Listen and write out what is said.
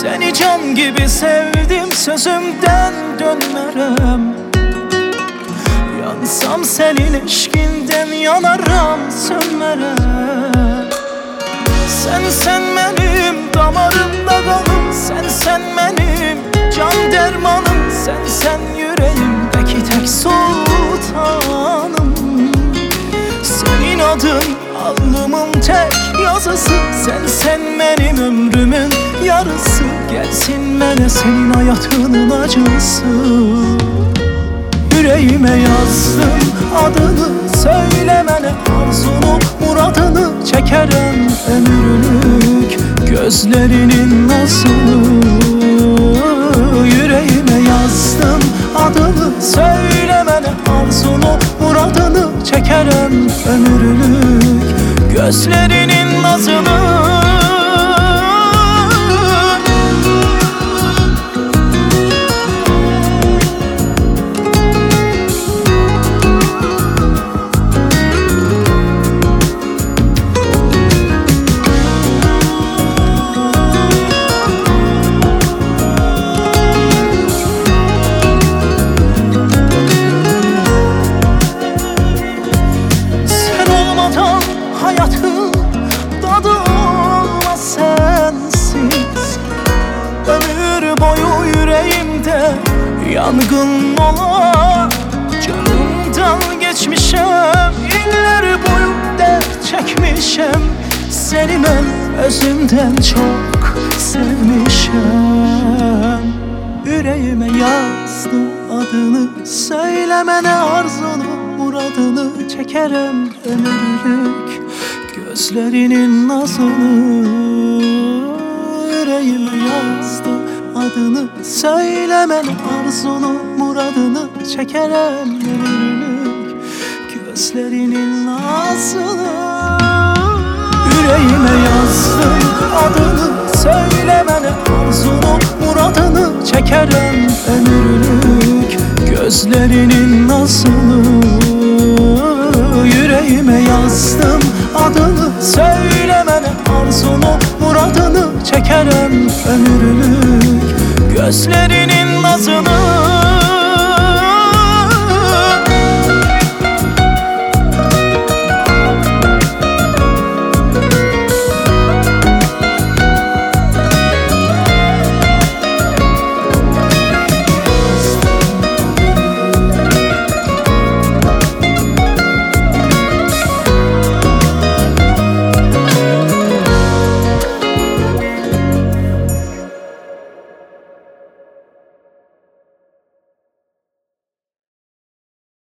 Seni can gibi sevdim, sözümden dönmerem. Yansam senin eşkinden yanarım, sönmerem. Sen benim damarımda kanım, sen benim can dermanım, sen yüreğimdeki tek sultanım. Senin adın alnımın tek yazısı, sen benim ömrümün yarısı. Gelsin bana senin hayatının acısı. Yüreğime yazdım adını, söylemene arzunu, muradını çekerim ömürlük gözlerinin nazını. Yüreğime yazdım adını, söylemene arzunu, muradını çekerim ömürlük gözlerinin nazını. Hayatın tadı olmaz sensiz. Ömür boyu yüreğimde yangın ola. Canımdan geçmişem, iller boyu dert çekmişem. Seni ben özümden çok sevmişem. Yüreğime yazdım adını, söylemene arzunu, muradını çekerim ömürlük gözlerinin nazını. Yüreğime yazdım adını, söylemene arzunu, muradını çekerim ömürlük gözlerinin nazını. Yüreğime yazdım adını, söylemene arzunu, muradını çekerim ömürlük gözlerinin nazını. Yüreğime yazdım adını, söylemene arzunu, muradını çekerim ömürlük gözlerinin